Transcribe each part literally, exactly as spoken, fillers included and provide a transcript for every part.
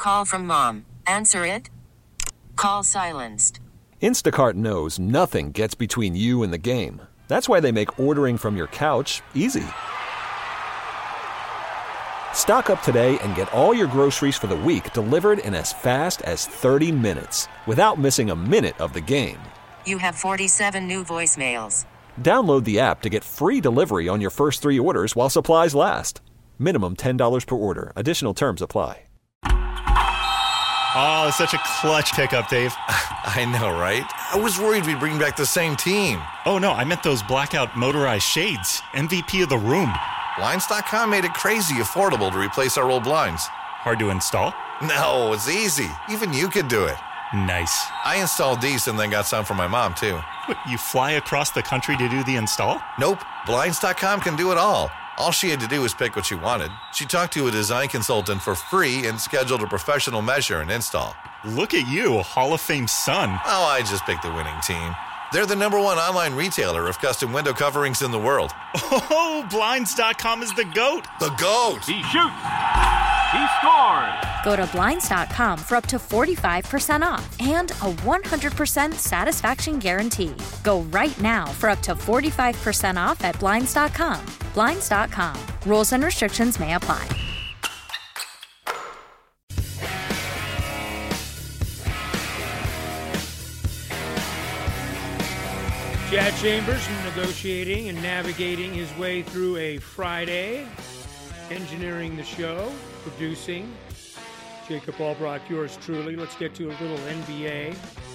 Call from mom. Answer it. Call silenced. Instacart knows nothing gets between you and the game. That's why they make ordering from your couch easy. Stock up today and get all your groceries for the week delivered in as fast as thirty minutes without missing a minute of the game. You have forty-seven new voicemails. Download the app to get free delivery on your first three orders while supplies last. Minimum ten dollars per order. Additional terms apply. Oh, such a clutch pickup, Dave. I know, right? I was worried we'd bring back the same team. Oh, no, I meant those blackout motorized shades. M V P of the room. Blinds dot com made it crazy affordable to replace our old blinds. Hard to install? No, it's easy. Even you could do it. Nice. I installed these and then got some for my mom, too. What, you fly across the country to do the install? Nope. Blinds dot com can do it all. All she had to do was pick what she wanted. She talked to a design consultant for free and scheduled a professional measure and install. Look at you, Hall of Fame son. Oh, I just picked the winning team. They're the number one online retailer of custom window coverings in the world. Oh, Blinds dot com is the GOAT. The GOAT. He shoots. He scores. Go to Blinds dot com for up to forty-five percent off and a one hundred percent satisfaction guarantee. Go right now for up to forty-five percent off at Blinds dot com. Blinds dot com. Rules and restrictions may apply. Chad Chambers negotiating and navigating his way through a Friday, engineering the show, producing. Jacob Albrock, yours truly. Let's get to a little N B A.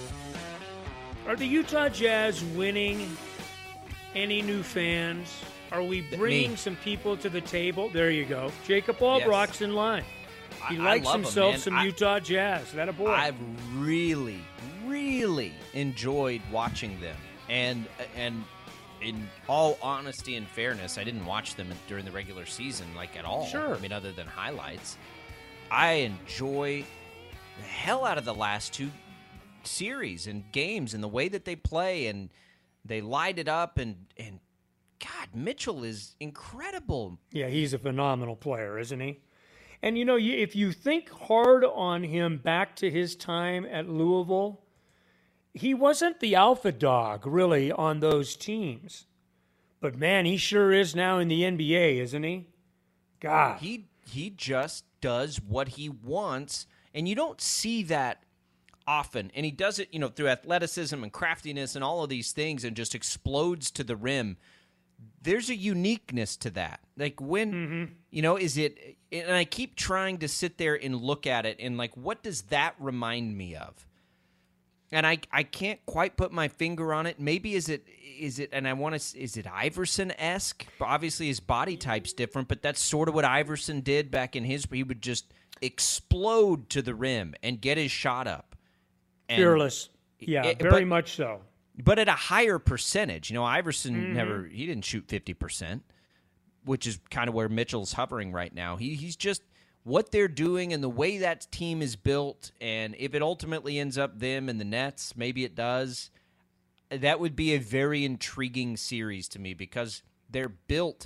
Are the Utah Jazz winning? Any new fans? Are we bringing Me. some people to the table? There you go. Jacob Albrock's Yes. in line. He I- I likes love 'em, himself man. some I- Utah Jazz. That a boy. I've really, really enjoyed watching them. And and in all honesty and fairness, I didn't watch them during the regular season, like, at all. Sure. I mean, other than highlights. I enjoy the hell out of the last two series and games and the way that they play, and they light it up. And, and God, Mitchell is incredible. Yeah, he's a phenomenal player, isn't he? And, you know, you- if you think hard on him back to his time at Louisville, he wasn't the alpha dog, really, on those teams. But, man, he sure is now in the N B A, isn't he? God. He he just does what he wants, and you don't see that often. And he does it, you know, through athleticism and craftiness and all of these things, and just explodes to the rim. There's a uniqueness to that. Like, when, Mm-hmm. you know, is it, and I keep trying to sit there and look at it and, like, what does that remind me of? And I, I can't quite put my finger on it. Maybe is it is it and I want to is it Iverson-esque? Obviously his body type's different, but that's sort of what Iverson did back in his. He would just explode to the rim and get his shot up. And Fearless. Yeah, it- very but- much so. But at a higher percentage. You know, Iverson Mhm. never he didn't shoot fifty percent, which is kind of where Mitchell's hovering right now. He he's just what they're doing and the way that team is built, and if it ultimately ends up them and the Nets, maybe it does, that would be a very intriguing series to me because they're built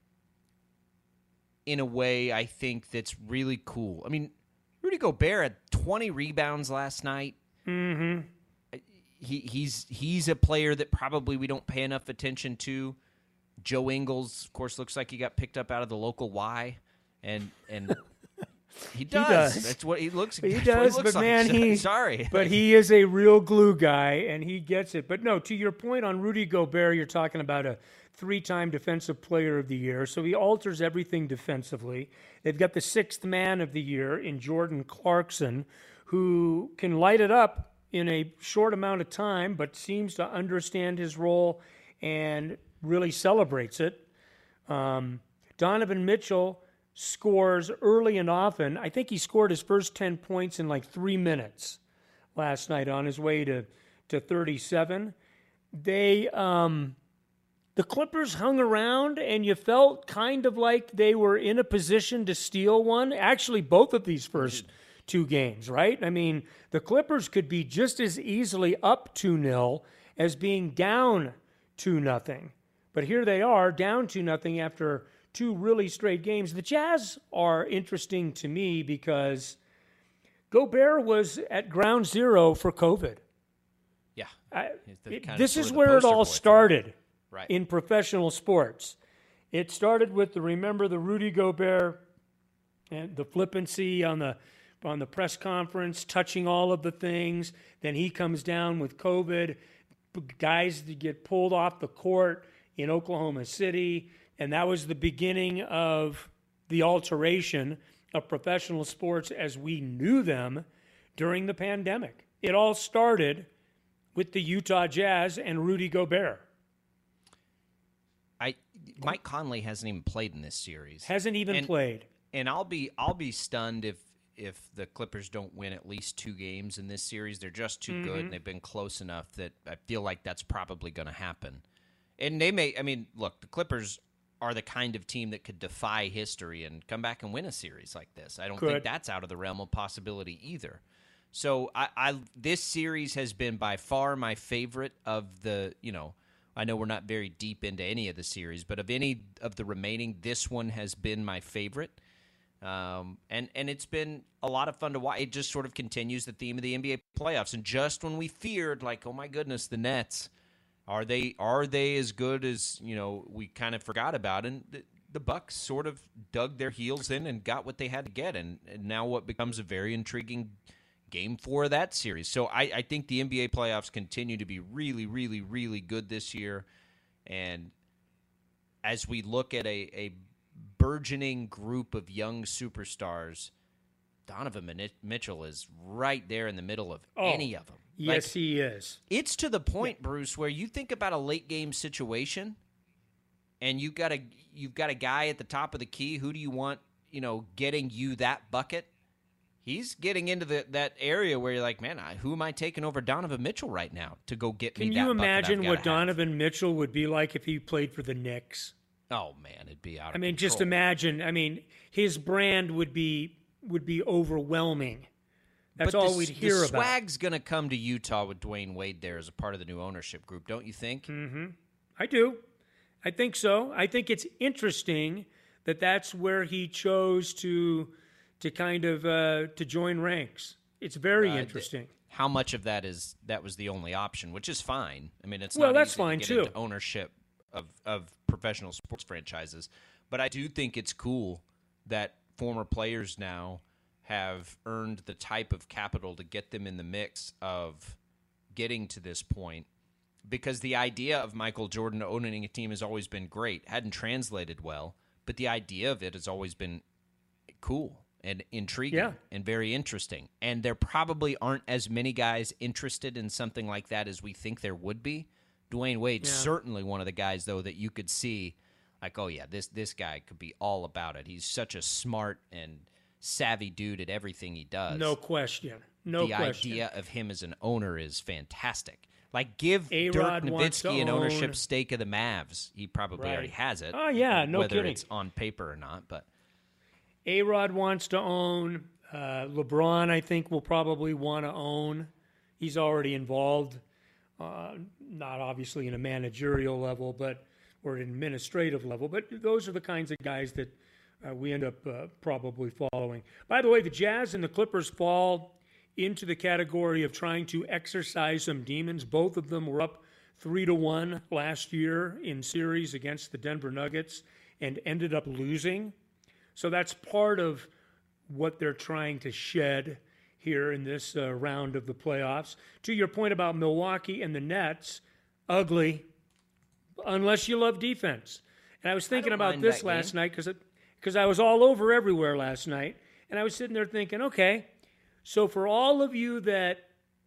in a way I think that's really cool. I mean, Rudy Gobert had twenty rebounds last night. Mm-hmm. He he's he's a player that probably we don't pay enough attention to. Joe Ingles, of course, looks like he got picked up out of the local Y, and and he does. does. That's what he looks. He that's does, what he looks but like. man, he sorry, but he is a real glue guy, and he gets it. But no, to your point on Rudy Gobert, you're talking about a three-time Defensive Player of the Year, so he alters everything defensively. They've got the sixth man of the year in Jordan Clarkson, who can light it up in a short amount of time, but seems to understand his role and really celebrates it. Um, Donovan Mitchell scores early and often. I think he scored his first ten points in like three minutes last night on his way to, to thirty-seven. They, um, the Clippers hung around, and you felt kind of like they were in a position to steal one. Actually, both of these first two games, right? I mean, the Clippers could be just as easily up two nil as being down two nothing. But here they are, down two nothing after two really straight games. The Jazz are interesting to me because Gobert was at ground zero for COVID. Yeah. I, The- it- kind of this sort is of the where it poster all boy for it. started Right. in professional sports. It started with the remember the Rudy Gobert and the flippancy on the on the press conference, touching all of the things. Then he comes down with COVID. Guys that get pulled off the court in Oklahoma City, and that was the beginning of the alteration of professional sports as we knew them during the pandemic. It all started with the Utah Jazz and Rudy Gobert. I Mike Conley hasn't even played in this series. Hasn't even And- played. And I'll be I'll be stunned if if the Clippers don't win at least two games in this series. They're just too good, and they've been close enough that I feel like that's probably going to happen. And they may. I mean, look, the Clippers are the kind of team that could defy history and come back and win a series like this. I don't Could. think that's out of the realm of possibility either. So I, I this series has been by far my favorite of the, you know, I know we're not very deep into any of the series, but of any of the remaining, this one has been my favorite. Um, and, and it's been a lot of fun to watch. It just sort of continues the theme of the N B A playoffs. And just when we feared, like, oh my goodness, the Nets, are they are they as good as, you know, we kind of forgot about? And the, the Bucks sort of dug their heels in and got what they had to get. And, and now what becomes a very intriguing game four of that series. So I, I think the N B A playoffs continue to be really, really, really good this year. And as we look at a, a burgeoning group of young superstars, Donovan Min- Mitchell is right there in the middle of Oh, any of them. Yes, Like, he is. it's to the point, Bruce, where you think about a late game situation, and you got a you've got a guy at the top of the key. Who do you want? You know, getting you that bucket. He's getting into the, that area where you're like, man, I, who am I taking over Donovan Mitchell right now to go get me Can that you bucket I've imagine gotta what have? Donovan Mitchell would be like if he played for the Knicks? Oh man, it'd be out. Of I mean, just control. imagine. I mean, his brand would be would be overwhelming. That's But all the, we'd the hear about. swag's going to come to Utah with Dwayne Wade there as a part of the new ownership group, don't you think? Mm-hmm. I do. I think so. I think it's interesting that that's where he chose to to kind of uh, to join ranks. It's very Uh, interesting. How much of that is that was the only option, which is fine. I mean, it's Well, not that's easy to fine, get too. into ownership of of professional sports franchises, but I do think it's cool that former players now have earned the type of capital to get them in the mix of getting to this point. Because the idea of Michael Jordan owning a team has always been great, hadn't translated well, but the idea of it has always been cool and intriguing Yeah. and very interesting. And there probably aren't as many guys interested in something like that as we think there would be. Dwayne Wade's Yeah. certainly one of the guys, though, that you could see, like, oh, yeah, this this guy could be all about it. He's such a smart and savvy dude at everything he does. No question. No the question. idea of him as an owner is fantastic. Like, give A-Rod Dirk wants to Nowitzki an ownership own- stake of the Mavs. He probably Right. already has it. Oh, yeah, no whether kidding. it's on paper or not. But A-Rod wants to own. Uh, LeBron, I think, will probably want to own. He's already involved, uh, not obviously in a managerial level, but or an administrative level. But those are the kinds of guys that uh, we end up uh, probably following. By the way, the Jazz and the Clippers fall into the category of trying to exercise some demons. Both of them were up three to one last year in series against the Denver Nuggets and ended up losing. So that's part of what they're trying to shed here in this uh, round of the playoffs. To your point about Milwaukee and the Nets, ugly, unless you love defense. And I was thinking don't about mind this that last game. night because because I was all over everywhere last night, and I was sitting there thinking, okay, so for all of you that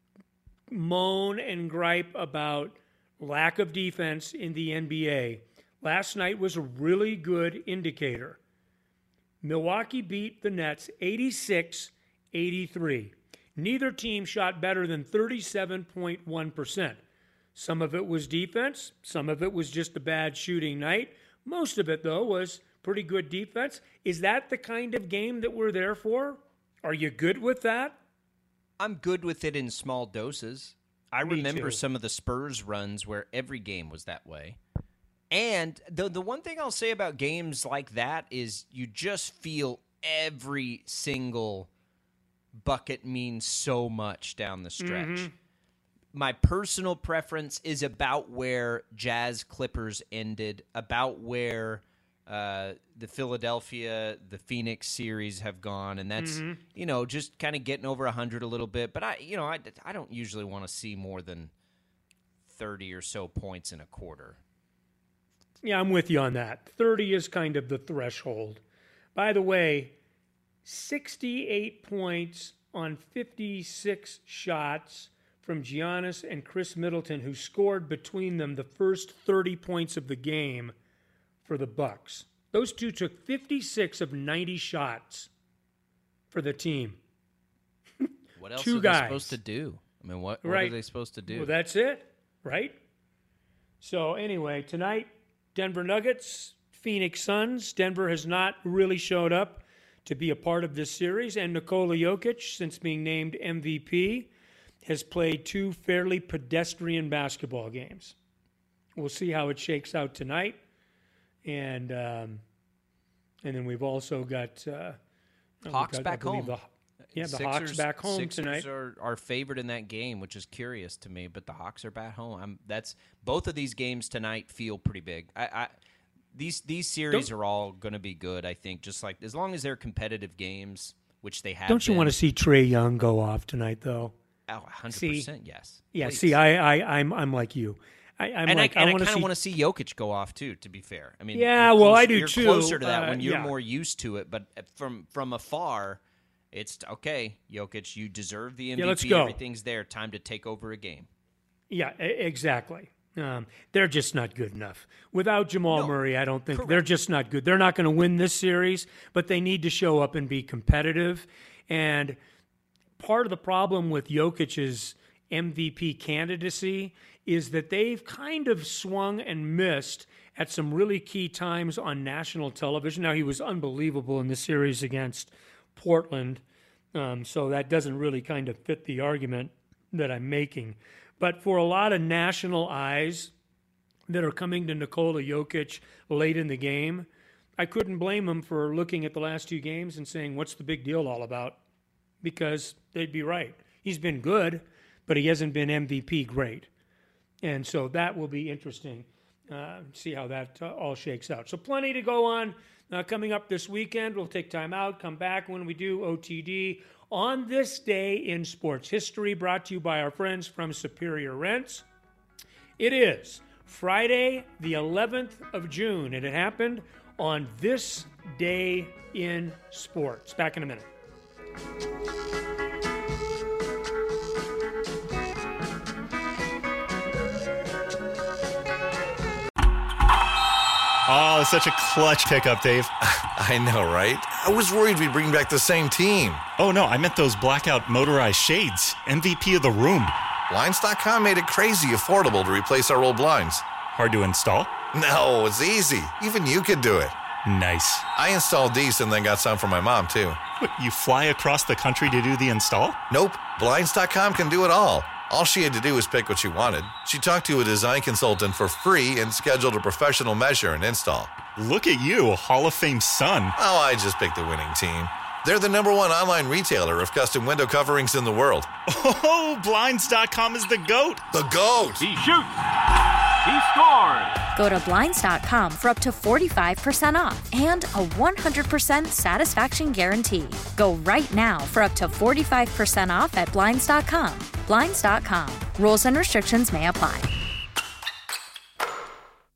moan and gripe about lack of defense in the N B A, last night was a really good indicator. Milwaukee beat the Nets eighty-six eighty-three. Neither team shot better than thirty-seven point one percent. Some of it was defense. Some of it was just a bad shooting night. Most of it, though, was pretty good defense. Is that the kind of game that we're there for? Are you good with that? I'm good with it in small doses. I Me remember too. some of the Spurs runs where every game was that way. And the the one thing I'll say about games like that is you just feel every single bucket means so much down the stretch. Mm-hmm. My personal preference is about where Jazz Clippers ended, about where uh, the Philadelphia, the Phoenix series have gone, and that's, Mm-hmm. you know, just kind of getting over one hundred a little bit. But, I, you know, I, I don't usually want to see more than thirty or so points in a quarter. Yeah, I'm with you on that. thirty is kind of the threshold. By the way, sixty-eight points on fifty-six shots from Giannis and Chris Middleton, who scored between them the first thirty points of the game for the Bucks. Those two took fifty-six of ninety shots for the team. What else Two are guys. they supposed to do? I mean, what, what Right. are they supposed to do? Well, that's it, right? So anyway, tonight, Denver Nuggets, Phoenix Suns. Denver has not really showed up to be a part of this series, and Nikola Jokic, since being named M V P, has played two fairly pedestrian basketball games. We'll see how it shakes out tonight, and um, and then we've also got uh, we've Hawks got, I back believe home. The, yeah, the Sixers, Hawks back home Sixers tonight. are, are favored in that game, which is curious to me. But the Hawks are back home. I'm, that's both of these games tonight feel pretty big. I, I these these series Don't- are all going to be good. I think just like as long as they're competitive games, which they have. Don't you been. want to see Trae Young go off tonight, though? Oh, one hundred See- percent yes. Yeah, Please. see, I, I, I'm, I'm like you. I, I'm and like, I, and I, want to kind see. of want to see Jokic go off too. To be fair, I mean, Yeah, you're well, close- I do you're too. Closer to that Uh, when you're yeah. more used to it, but from from afar, it's okay. Jokic, you deserve the M V P. Yeah, let's go. Everything's there. Time to take over a game. Yeah, e- exactly. Um, they're just not good enough. Without Jamal No, Murray, I don't think correct. they're just not good. They're not going to win this series, but they need to show up and be competitive. And part of the problem with Jokic's M V P candidacy is that they've kind of swung and missed at some really key times on national television. Now, he was unbelievable in the series against Portland, um, so that doesn't really kind of fit the argument that I'm making. But for a lot of national eyes that are coming to Nikola Jokic late in the game, I couldn't blame them for looking at the last two games and saying, what's the big deal all about? Because they'd be right. He's been good, but he hasn't been M V P great. And so that will be interesting, uh, see how that uh, all shakes out. So plenty to go on uh, coming up this weekend. We'll take time out, come back when we do O T D. On this day in sports history, brought to you by our friends from Superior Rents. It is Friday, the eleventh of June, and it happened on this day in sports. Back in a minute. Oh, such a clutch pickup, Dave. I know, right? I was worried we'd bring back the same team. Oh, no, I meant those blackout motorized shades. M V P of the room. Blinds dot com made it crazy affordable to replace our old blinds. Hard to install? No, it's easy. Even you could do it. Nice. I installed these and then got some for my mom, too. What, you fly across the country to do the install? Nope. Blinds dot com can do it all. All she had to do was pick what she wanted. She talked to a design consultant for free and scheduled a professional measure and install. Look at you, a Hall of Fame son. Oh, I just picked the winning team. They're the number one online retailer of custom window coverings in the world. Oh, Blinds dot com is the GOAT. The GOAT! He shoots. He scores. Go to Blinds dot com for up to forty-five percent off and a one hundred percent satisfaction guarantee. Go right now for up to forty-five percent off at Blinds dot com. Blinds dot com. Rules and restrictions may apply.